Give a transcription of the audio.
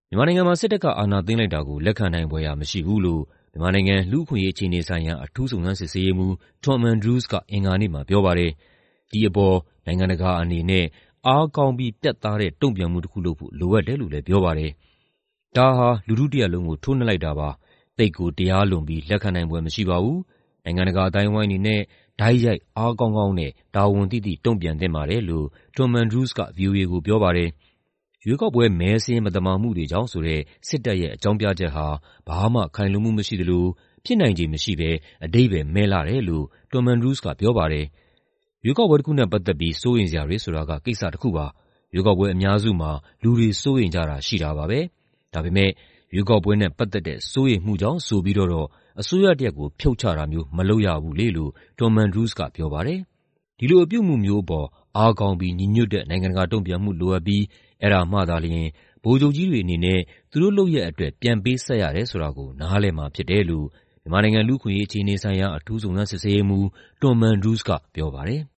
မြန်မာနိုင်ငံမှာစစ်တပ်ကအာဏာသိမ်းလိုက်တာကိုလက်ခံနိုင်ဖွယ်ရာမရှိဘူးလို့မြန်မာနိုင်ငံလူ့အခွင့်အရေးအခြေအနေဆိုင်ရာအထူးစုံစမ်းစစ်ဆေးရေးမှူး Tom Andrews ကအင်္ဂါနေ့မှာပြောပါတယ်။ဒီအပေါ်နိုင်ငံတကာအနေနဲ့အားကောင်းပြီးပြတ်သားတဲ့တုံ့ပြန်မှုတစ်ခုလုပ်ဖို့လိုအပ်တယ်လို့လည်းပြောပါတယ်။ဒါဟာလူထုတစ်ရပ်လုံးကိုထိုးနှက်လိုက်တာပါ။သိပ်ကိုတရားလွန်ပြီးလက်ခံနိုင်ဖွယ်မရှိပါဘူး။နိုင်ငံတကာအတိုင်းအဝိုင်းအနေနဲ့တိုက်ရိုက်အားကောင်းကောင်းနဲ့တာဝန်သိသိတုံ့ပြန်သင့်ပါတယ်လို့ Tom Andrews က VOA ကိုပြောပါတယ်။ရွေးကောက်ပွဲမဲစာရင်းမသမာမှုတွေကြောင့်ဆိုတဲ့စစ်တပ်ရဲ့အကြောင်းပြချက်ဟာဘာမှခိုင်လုံမှုမရှိသလိုဖြစ်နိုင်ခြေမရှိဘဲအဓိပ္ပါယ်မဲ့လှတယ်လို့ Tom Andrews ကပြောပါတယ်။ရွေးကောက်ပွဲတစ်ခုနဲ့ပတ်သက်ပြီးစိုးရိမ်စရာတွေဆိုတာကကိစ္စတစ်ခုပါ။ရွေးကောက်ပွဲအများစုမှာလူတွေစိုးရိမ်ကြတာရှိတာပါပဲ။ဒါပေမဲ့ရွေးကောက်ပွဲနဲ့ပတ်သက်တဲ့စိုးရိမ်မှုကြောင့်ဆိုပြီးတော့အစိုးရတစ်ရပ်ကိုဖြုတ်ချတာမျိုးမလုပ်ရဘူးလေလို့ Tom Andrews ကပြောပါတယ်။ဒီလိုအပြုအမူမျိုးအပေါ်အားကောင်းပြီးညီညွတ်တဲ့နိုင်ငံတကာတုံ့ပြန်မှုလိုအပ်ပြီးအဲ့ဒါမှသာလျှင်ဗိုလ်ချုပ်ကြီးတွေအနေနဲ့သူတို့လုပ်ရက်အတွက်ပြန်ပေးဆက်ရတယ်ဆိုတာကိုနားလည်မှာဖြစ်တယ်လို့မြန်မာနိုင်ငံလူ့အခွင့်အရေးအခြေအနေဆိုင်ရာအထူးစုံစမ်းစစ်ဆေးရေးမှူး Tom Andrews ကပြောပါတယ်။